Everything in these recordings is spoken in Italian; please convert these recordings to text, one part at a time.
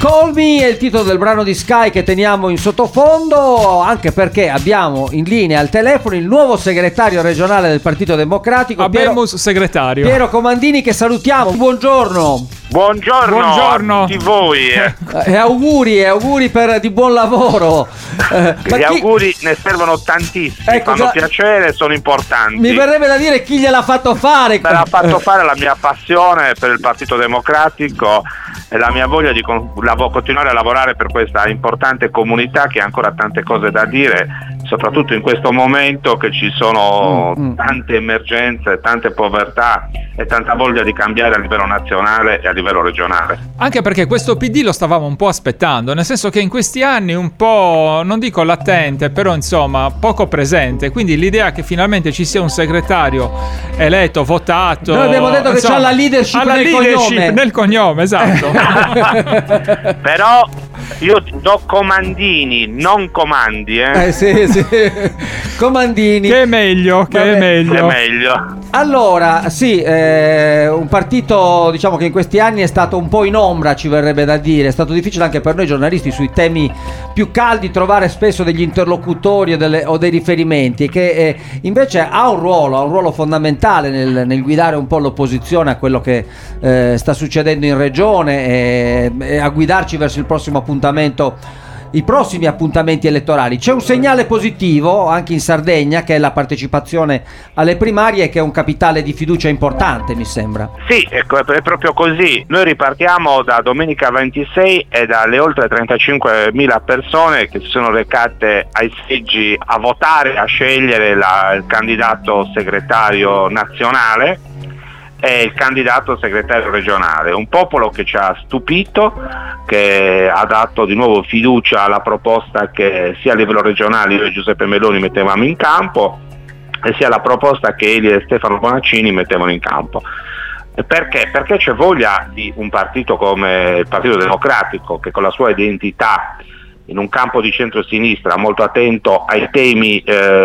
Call Me è il titolo del brano di Sky che teniamo in sottofondo, anche perché abbiamo in linea al telefono il nuovo segretario regionale del Partito Democratico, Abemus segretario Piero Comandini, che salutiamo. Buongiorno. Buongiorno a tutti voi. E auguri di buon lavoro. Gli auguri ne servono tantissimi, fanno piacere, sono importanti. Mi verrebbe da dire chi gliel'ha fatto fare. Me l'ha fatto fare la mia passione per il Partito Democratico e la mia voglia di continuare a lavorare per questa importante comunità che ha ancora tante cose da dire, soprattutto in questo momento che ci sono tante emergenze, tante povertà e tanta voglia di cambiare a livello nazionale e a livello regionale. Anche perché questo PD lo stavamo un po' aspettando, nel senso che in questi anni un po', non dico latente, però insomma poco presente, quindi l'idea che finalmente ci sia un segretario eletto, votato. Noi abbiamo detto che c'ha la leadership nel cognome, esatto. Però io do comandini, non comandi, sì. Comandini. Che è meglio, è meglio. Allora, sì, un partito, diciamo, che in questi anni è stato un po' in ombra, ci verrebbe da dire. È stato difficile anche per noi giornalisti sui temi più caldi trovare spesso degli interlocutori o dei riferimenti, che invece ha un ruolo fondamentale nel guidare un po' l'opposizione a quello che sta succedendo in regione e a guidarci verso il prossimo appuntamento, i prossimi appuntamenti elettorali. C'è un segnale positivo anche in Sardegna, che è la partecipazione alle primarie, che è un capitale di fiducia importante, mi sembra. Sì, ecco, è proprio così. Noi ripartiamo da domenica 26 e dalle oltre 35.000 persone che si sono recate ai seggi a votare, a scegliere il candidato segretario nazionale e il candidato segretario regionale. Un popolo che ci ha stupito, che ha dato di nuovo fiducia alla proposta che sia a livello regionale io e Giuseppe Meloni mettevamo in campo e sia la proposta che Elie e Stefano Bonaccini mettevano in campo. Perché? Perché c'è voglia di un partito come il Partito Democratico, che con la sua identità in un campo di centro-sinistra molto attento ai temi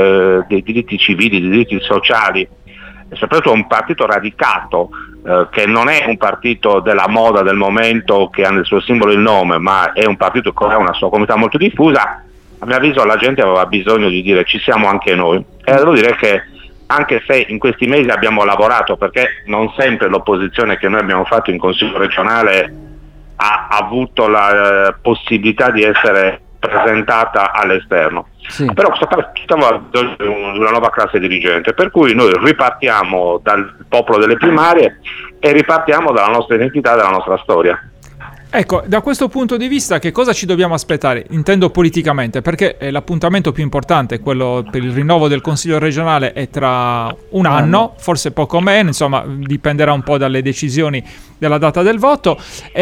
dei diritti civili, dei diritti sociali, e soprattutto un partito radicato, che non è un partito della moda del momento che ha nel suo simbolo il nome, ma è un partito che ha una sua comunità molto diffusa. A mio avviso la gente aveva bisogno di dire ci siamo anche noi, e devo dire che anche se in questi mesi abbiamo lavorato, perché non sempre l'opposizione che noi abbiamo fatto in Consiglio regionale ha avuto la possibilità di essere presentata all'esterno, sì. Però soprattutto aveva bisogno di una nuova classe dirigente, per cui noi ripartiamo dal popolo delle primarie e ripartiamo dalla nostra identità, dalla nostra storia. Ecco, da questo punto di vista che cosa ci dobbiamo aspettare? Intendo politicamente, perché l'appuntamento più importante, quello per il rinnovo del Consiglio regionale, è tra un anno, forse poco meno, insomma dipenderà un po' dalle decisioni della data del voto.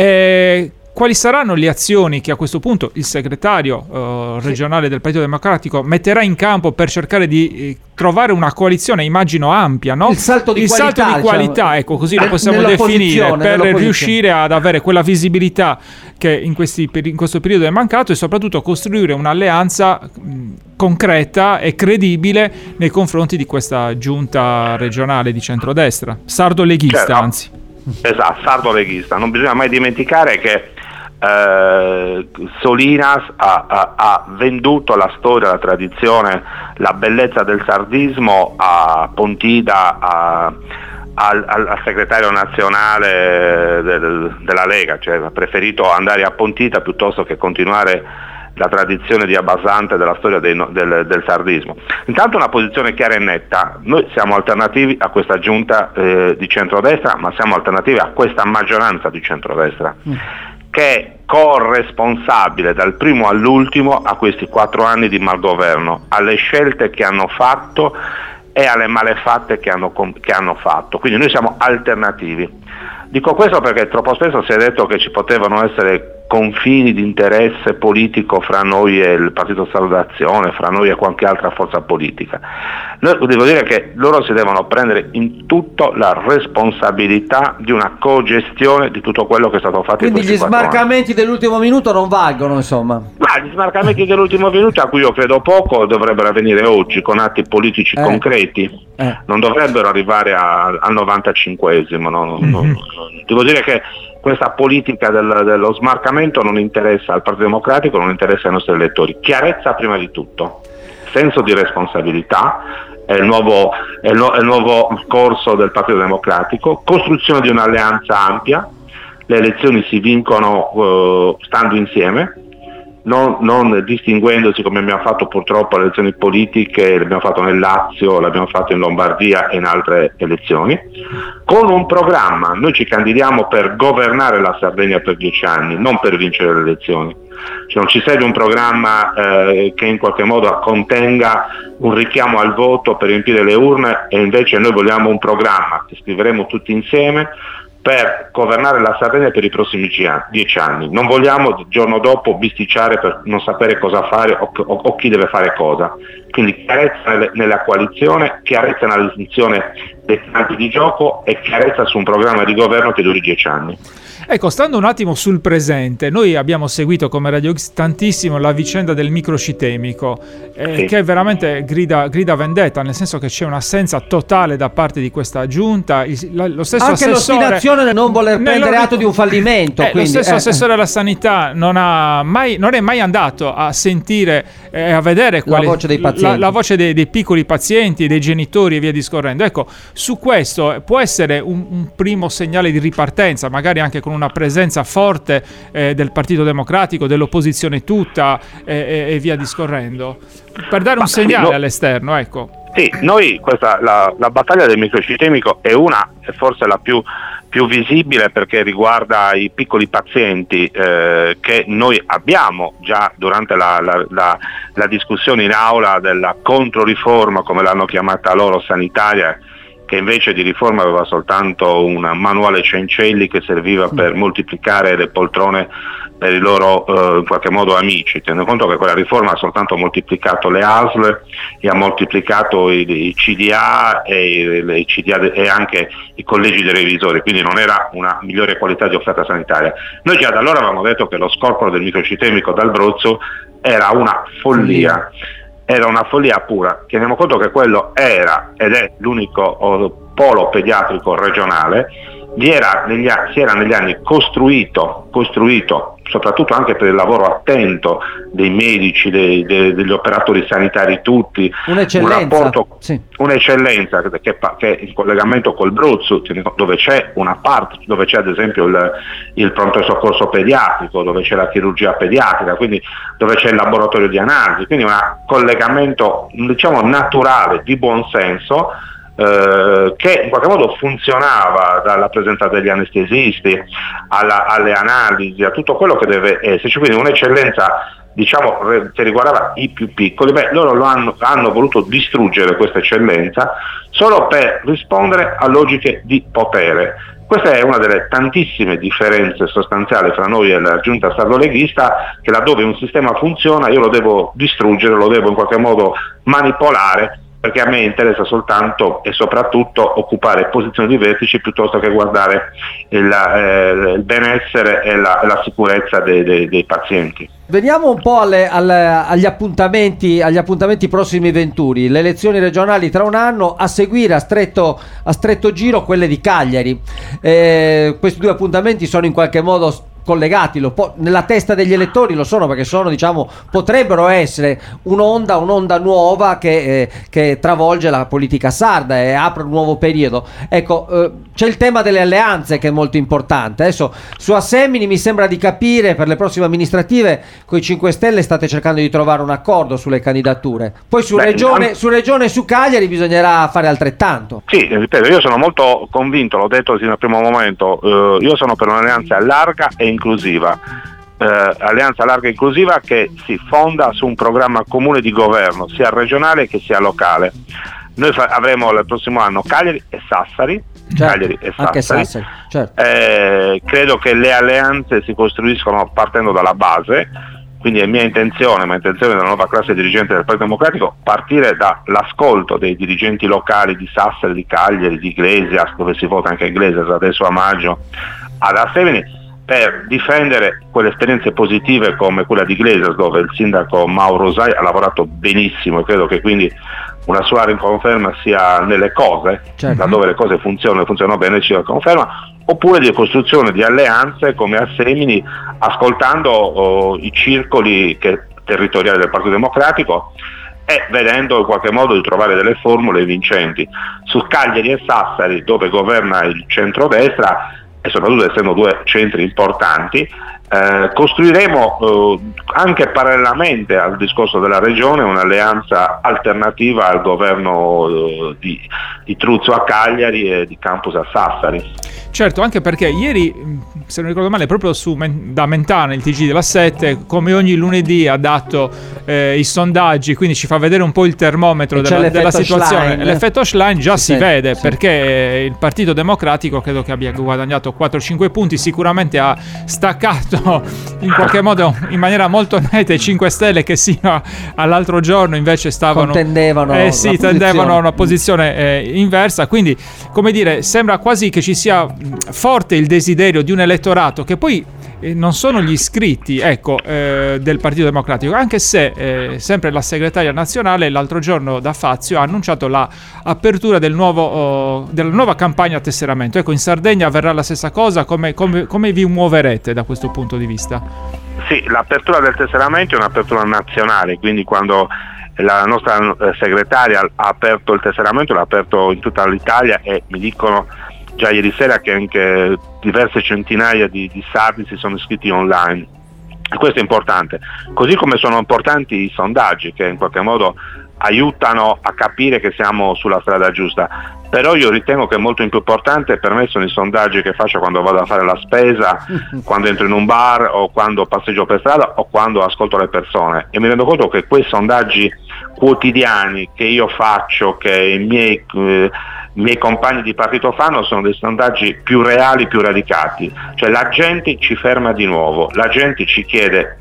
Quali saranno le azioni che a questo punto il segretario regionale del Partito Democratico metterà in campo per cercare di trovare una coalizione, immagino, ampia, no? Il salto di qualità, ecco, così lo possiamo definire, per riuscire ad avere quella visibilità che in questo periodo è mancato, e soprattutto costruire un'alleanza concreta e credibile nei confronti di questa giunta regionale di centrodestra, sardo-leghista, certo. Anzi. Esatto, sardo-leghista. Non bisogna mai dimenticare che Solinas ha venduto la storia, la tradizione, la bellezza del sardismo a Pontida, al segretario nazionale della Lega, cioè ha preferito andare a Pontida piuttosto che continuare la tradizione di Abbasante della storia del sardismo. Intanto una posizione chiara e netta: noi siamo alternativi a questa giunta di centrodestra, ma siamo alternativi a questa maggioranza di centrodestra, che è corresponsabile dal primo all'ultimo a questi 4 anni di malgoverno, alle scelte che hanno fatto e alle malefatte che hanno fatto. Quindi noi siamo alternativi. Dico questo perché troppo spesso si è detto che ci potevano essere confini di interesse politico fra noi e il Partito Sardo d'Azione, fra noi e qualche altra forza politica. Devo dire che loro si devono prendere in tutto la responsabilità di una cogestione di tutto quello che è stato fatto. Quindi gli smarcamenti dell'ultimo minuto non valgono, insomma. Ma gli smarcamenti dell'ultimo minuto, a cui io credo poco, dovrebbero avvenire oggi con atti politici concreti, non dovrebbero arrivare al 95esimo. Devo dire che questa politica dello smarcamento non interessa al Partito Democratico, non interessa ai nostri elettori. Chiarezza prima di tutto, senso di responsabilità, è il nuovo corso del Partito Democratico, costruzione di un'alleanza ampia, le elezioni si vincono stando insieme, non distinguendosi come abbiamo fatto purtroppo le elezioni politiche, l'abbiamo fatto nel Lazio, l'abbiamo fatto in Lombardia e in altre elezioni, con un programma. Noi ci candidiamo per governare la Sardegna per 10 anni, non per vincere le elezioni. Cioè, non ci serve un programma che in qualche modo contenga un richiamo al voto per riempire le urne, e invece noi vogliamo un programma che scriveremo tutti insieme per governare la Sardegna per i prossimi 10 anni. Non vogliamo il giorno dopo bisticciare per non sapere cosa fare o chi deve fare cosa. Quindi chiarezza nella coalizione, chiarezza nella distinzione dei campi di gioco e chiarezza su un programma di governo che duri 10 anni. Ecco, stando un attimo sul presente, noi abbiamo seguito come Radio X tantissimo la vicenda del microcitemico, Sì. che veramente grida vendetta, nel senso che c'è un'assenza totale da parte di questa giunta. Lo stesso anche assessore, l'ostinazione nel non voler prendere atto di un fallimento. Lo stesso assessore alla sanità non è mai andato a sentire e a vedere la voce dei pazienti, la voce dei piccoli pazienti, dei genitori e via discorrendo. Ecco, su questo può essere un primo segnale di ripartenza, magari anche con una presenza forte del Partito Democratico, dell'opposizione tutta e via discorrendo, per dare un segnale all'esterno, ecco. Sì, noi la battaglia del microcitemico è forse la più visibile, perché riguarda i piccoli pazienti che noi abbiamo già durante la discussione in aula della controriforma, come l'hanno chiamata loro, sanitaria, che invece di riforma aveva soltanto un manuale Cencelli che serviva per moltiplicare le poltrone per i loro in qualche modo amici, tenendo conto che quella riforma ha soltanto moltiplicato le ASL e ha moltiplicato i CDA e anche i collegi dei revisori, quindi non era una migliore qualità di offerta sanitaria. Noi già da allora avevamo detto che lo scorporo del microcitemico d'Abruzzo era una follia. Era una follia pura. Teniamo conto che quello era ed è l'unico polo pediatrico regionale. Si era negli anni costruito, soprattutto anche per il lavoro attento dei medici, degli operatori sanitari tutti, un'eccellenza che in collegamento col Bruzzo, dove c'è una parte, dove c'è ad esempio il pronto soccorso pediatrico, dove c'è la chirurgia pediatrica, quindi dove c'è il laboratorio di analisi, quindi un collegamento diciamo naturale, di buon senso, che in qualche modo funzionava, dalla presenza degli anestesisti alle analisi, a tutto quello che deve esserci, quindi un'eccellenza diciamo che riguardava i più piccoli. Loro hanno voluto distruggere questa eccellenza solo per rispondere a logiche di potere. Questa è una delle tantissime differenze sostanziali fra noi e la giunta sardo-leghista, che laddove un sistema funziona io lo devo distruggere, lo devo in qualche modo manipolare, perché a me interessa soltanto e soprattutto occupare posizioni di vertice piuttosto che guardare il benessere e la sicurezza dei pazienti. Veniamo un po' agli appuntamenti prossimi venturi, le elezioni regionali tra un anno, a seguire a stretto giro quelle di Cagliari. Questi due appuntamenti sono in qualche modo collegati, nella testa degli elettori lo sono, perché potrebbero essere un'onda nuova che travolge la politica sarda e apre un nuovo periodo. Ecco, c'è il tema delle alleanze che è molto importante. Adesso su Assemini mi sembra di capire, per le prossime amministrative con i 5 Stelle state cercando di trovare un accordo sulle candidature, poi su Regione e su Cagliari bisognerà fare altrettanto. Sì, ripeto, io sono molto convinto, l'ho detto sin dal primo momento, io sono per un'alleanza larga e inclusiva, alleanza larga e inclusiva che si fonda su un programma comune di governo sia regionale che sia locale. Noi avremo il prossimo anno Cagliari e Sassari. Certo, Cagliari e Sassari. Certo. Credo che le alleanze si costruiscono partendo dalla base, quindi è mia intenzione, ma intenzione della nuova classe dirigente del Partito Democratico, partire dall'ascolto dei dirigenti locali di Sassari, di Cagliari, di Iglesias, dove si vota anche Iglesias adesso a maggio, ad Assemini, per difendere quelle esperienze positive come quella di Iglesias, dove il sindaco Mauro Zai ha lavorato benissimo, e credo che quindi una sua riconferma sia nelle cose, certo, laddove le cose funzionano bene ci conferma, oppure di costruzione di alleanze come a Semini, ascoltando i circoli territoriali del Partito Democratico e vedendo in qualche modo di trovare delle formule vincenti. Su Cagliari e Sassari, dove governa il centrodestra, e soprattutto essendo due centri importanti, costruiremo anche parallelamente al discorso della regione un'alleanza alternativa al governo di Truzzo a Cagliari e di Campus a Sassari. Certo, anche perché ieri, se non ricordo male, proprio da Mentana, il TG della 7, come ogni lunedì ha dato i sondaggi, quindi ci fa vedere un po' il termometro della situazione. L'effetto Schlein già si vede, sì, perché il Partito Democratico credo che abbia guadagnato 4-5 punti, sicuramente ha staccato in qualche modo in maniera molto netta i 5 Stelle, che sino all'altro giorno invece tendevano a una posizione inversa. Quindi, come dire, sembra quasi che ci sia forte il desiderio di un elettorato che poi non sono gli iscritti, del Partito Democratico, anche se sempre la segretaria nazionale l'altro giorno da Fazio ha annunciato l'apertura della nuova campagna a tesseramento. In Sardegna avverrà la stessa cosa. Come vi muoverete da questo punto di vista? Sì, l'apertura del tesseramento è un'apertura nazionale, quindi quando la nostra segretaria ha aperto il tesseramento l'ha aperto in tutta l'Italia, e mi dicono già ieri sera che anche diverse centinaia di sardi si sono iscritti online. Questo è importante, così come sono importanti i sondaggi, che in qualche modo aiutano a capire che siamo sulla strada giusta. Però io ritengo che molto più importante per me sono i sondaggi che faccio quando vado a fare la spesa, quando entro in un bar, o quando passeggio per strada, o quando ascolto le persone, e mi rendo conto che quei sondaggi quotidiani che io faccio, che i miei compagni di partito fanno, sono dei sondaggi più reali, più radicati. Cioè la gente ci ferma di nuovo, la gente ci chiede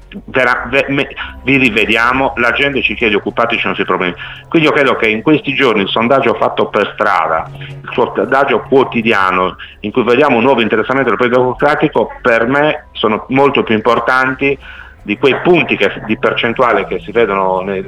vi rivediamo, la gente ci chiede occupateci dei nostri problemi. Quindi io credo che in questi giorni il sondaggio fatto per strada, il sondaggio quotidiano in cui vediamo un nuovo interessamento del Partito Democratico, per me sono molto più importanti di quei punti di percentuale che si vedono nei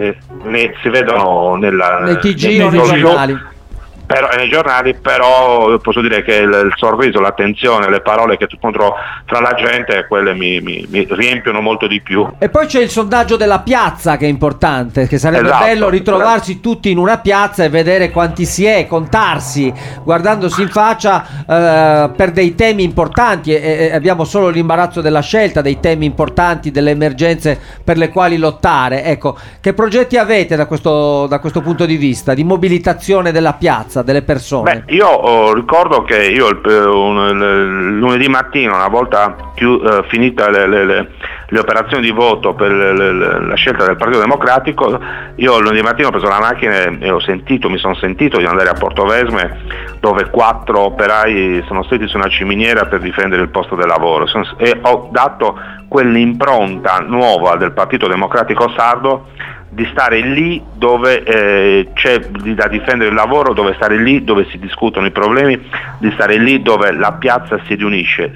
TG o nei giornali. Nei giornali, però posso dire che il sorriso, l'attenzione, le parole che incontro tra la gente, quelle mi riempiono molto di più. E poi c'è il sondaggio della piazza, che è importante, che sarebbe bello ritrovarsi tutti in una piazza e vedere quanti si è, contarsi, guardandosi in faccia per dei temi importanti, e abbiamo solo l'imbarazzo della scelta, dei temi importanti, delle emergenze per le quali lottare. Ecco, che progetti avete da questo punto di vista, di mobilitazione della piazza, delle persone? Io ricordo che io il lunedì mattina, una volta finita le operazioni di voto per la scelta del Partito Democratico, io lunedì mattina ho preso la macchina e mi sono sentito di andare a Portovesme, dove 4 operai sono stati su una ciminiera per difendere il posto del lavoro, e ho dato quell'impronta nuova del Partito Democratico sardo, di stare lì dove c'è da difendere il lavoro, dove stare lì dove si discutono i problemi, di stare lì dove la piazza si riunisce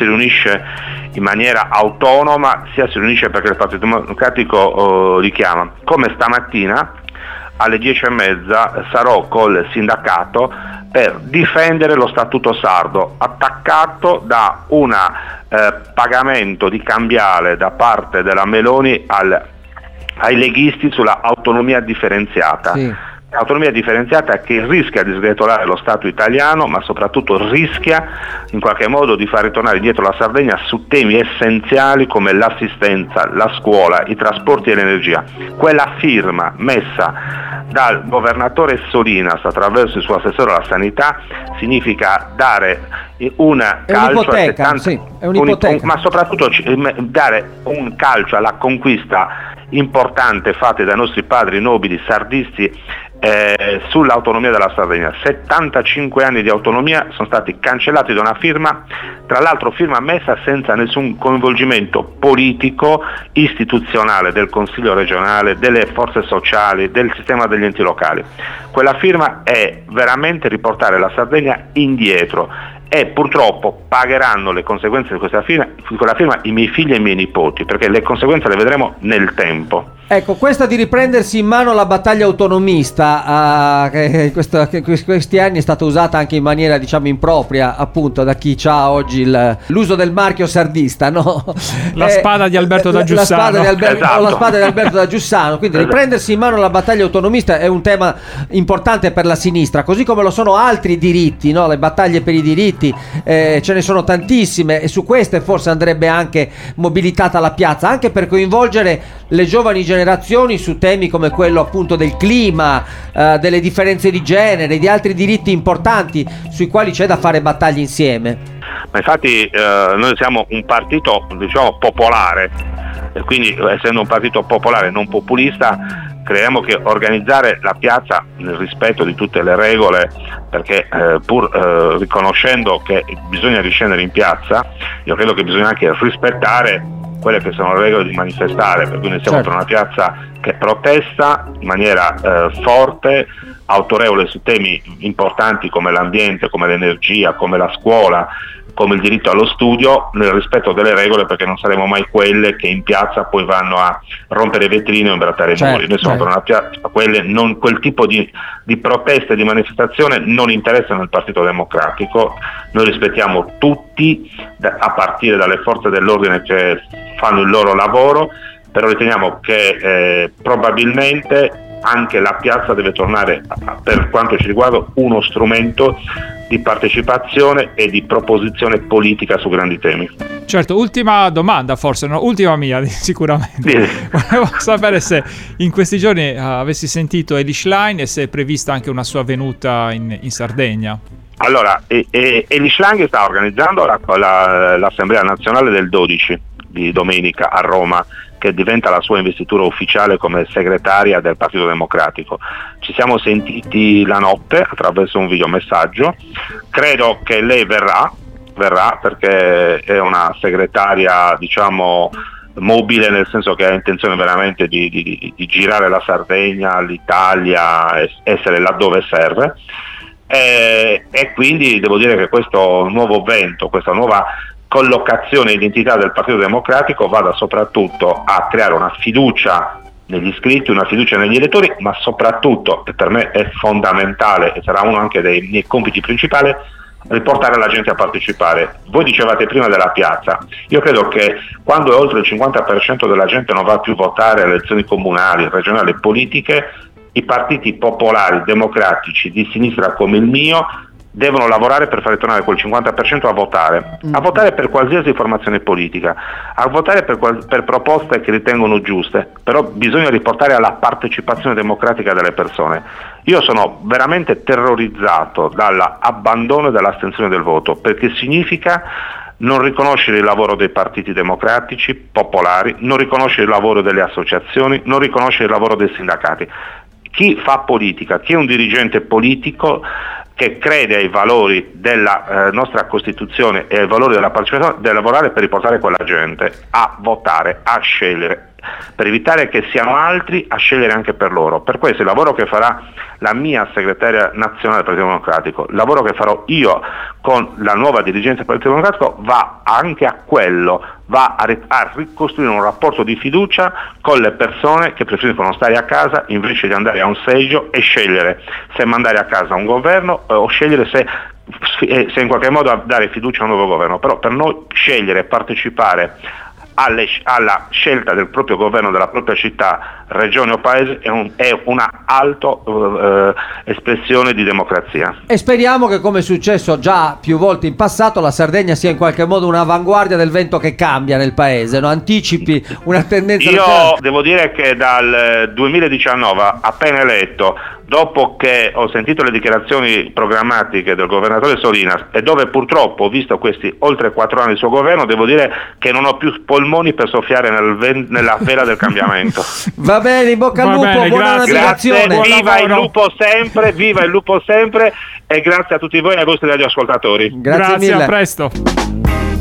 in maniera autonoma, sia si riunisce perché il Partito Democratico richiama. Come stamattina alle 10:30 sarò col sindacato per difendere lo statuto sardo, attaccato da un pagamento di cambiale da parte della Meloni ai leghisti sulla autonomia differenziata. Sì. Autonomia differenziata che rischia di sgretolare lo Stato italiano, ma soprattutto rischia in qualche modo di far ritornare indietro la Sardegna su temi essenziali come l'assistenza, la scuola, i trasporti e l'energia. Quella firma messa dal governatore Solinas attraverso il suo assessore alla sanità significa dare una calcio a 70, ma soprattutto dare un calcio alla conquista importante fatta dai nostri padri nobili sardisti sull'autonomia della Sardegna. 75 anni di autonomia sono stati cancellati da una firma, tra l'altro firma messa senza nessun coinvolgimento politico, istituzionale del Consiglio regionale, delle forze sociali, del sistema degli enti locali. Quella firma è veramente riportare la Sardegna indietro, e purtroppo pagheranno le conseguenze di quella firma i miei figli e i miei nipoti, perché le conseguenze le vedremo nel tempo. Ecco, questa di riprendersi in mano la battaglia autonomista, che in questi anni è stata usata anche in maniera, diciamo, impropria, appunto, da chi ha oggi l'uso del marchio sardista, no? La spada di Alberto da Giussano. La spada di Alberto da Giussano. Quindi riprendersi in mano la battaglia autonomista è un tema importante per la sinistra, così come lo sono altri diritti, no? Le battaglie per i diritti, ce ne sono tantissime, e su queste forse andrebbe anche mobilitata la piazza, anche per coinvolgere le giovani generazioni su temi come quello appunto del clima, delle differenze di genere, di altri diritti importanti sui quali c'è da fare battaglie insieme. Ma infatti noi siamo un partito, diciamo, popolare, e quindi essendo un partito popolare non populista, crediamo che organizzare la piazza nel rispetto di tutte le regole, perché pur riconoscendo che bisogna riscendere in piazza, io credo che bisogna anche rispettare quelle che sono le regole di manifestare, per cui noi siamo per una piazza che protesta in maniera forte, autorevole su temi importanti come l'ambiente, come l'energia, come la scuola, come il diritto allo studio, nel rispetto delle regole, perché non saremo mai quelle che in piazza poi vanno a rompere vetrine o imbrattare i muri. Noi siamo per una piazza, quel tipo di proteste, di manifestazione non interessano il Partito Democratico. Noi rispettiamo tutti, a partire dalle forze dell'ordine che fanno il loro lavoro, però riteniamo che probabilmente anche la piazza deve tornare, per quanto ci riguarda, uno strumento di partecipazione e di proposizione politica su grandi temi. Certo, ultima domanda, forse, no? Ultima mia, sicuramente. Volevo sapere se in questi giorni avessi sentito Elly Schlein e se è prevista anche una sua venuta in Sardegna. Allora, Elly Schlein sta organizzando l'Assemblea Nazionale del 12 di domenica a Roma, che diventa la sua investitura ufficiale come segretaria del Partito Democratico. Ci siamo sentiti la notte attraverso un videomessaggio, credo che lei verrà perché è una segretaria, diciamo, mobile, nel senso che ha intenzione veramente di girare la Sardegna, l'Italia, essere laddove serve, e quindi devo dire che questo nuovo vento, questa nuova collocazione e identità del Partito Democratico vada soprattutto a creare una fiducia negli iscritti, una fiducia negli elettori, ma soprattutto, e per me è fondamentale e sarà uno anche dei miei compiti principali, riportare la gente a partecipare. Voi dicevate prima della piazza, io credo che quando oltre il 50% della gente non va più a votare alle elezioni comunali, regionali e politiche, i partiti popolari, democratici, di sinistra come il mio, devono lavorare per far tornare quel 50% a votare per qualsiasi formazione politica, a votare per proposte che ritengono giuste, però bisogna riportare alla partecipazione democratica delle persone. Io sono veramente terrorizzato dall'abbandono e dall'astensione del voto, perché significa non riconoscere il lavoro dei partiti democratici, popolari, non riconoscere il lavoro delle associazioni, non riconoscere il lavoro dei sindacati. Chi fa politica, chi è un dirigente politico che crede ai valori della nostra Costituzione e ai valori della partecipazione, deve lavorare per riportare quella gente a votare, a scegliere, per evitare che siano altri a scegliere anche per loro. Per questo il lavoro che farà la mia segretaria nazionale del Partito Democratico, il lavoro che farò io con la nuova dirigenza del Partito Democratico va anche a quello, va a ricostruire un rapporto di fiducia con le persone che preferiscono stare a casa invece di andare a un seggio e scegliere se mandare a casa un governo o scegliere se in qualche modo dare fiducia a un nuovo governo. Però per noi scegliere e partecipare alla scelta del proprio governo, della propria città, regione o paese è una alto espressione di democrazia. E speriamo che, come è successo già più volte in passato, la Sardegna sia in qualche modo un'avanguardia del vento che cambia nel paese, no? Anticipi una tendenza. Io devo dire che dal 2019, appena eletto, dopo che ho sentito le dichiarazioni programmatiche del governatore Solinas e dove purtroppo ho visto questi oltre 4 anni del suo governo, devo dire che non ho più polmoni per soffiare nella vela del cambiamento. Va bene, in bocca al lupo, buona navigazione. Grazie, viva il lupo sempre e grazie a tutti voi e ai vostri radioascoltatori. Grazie mille. A presto.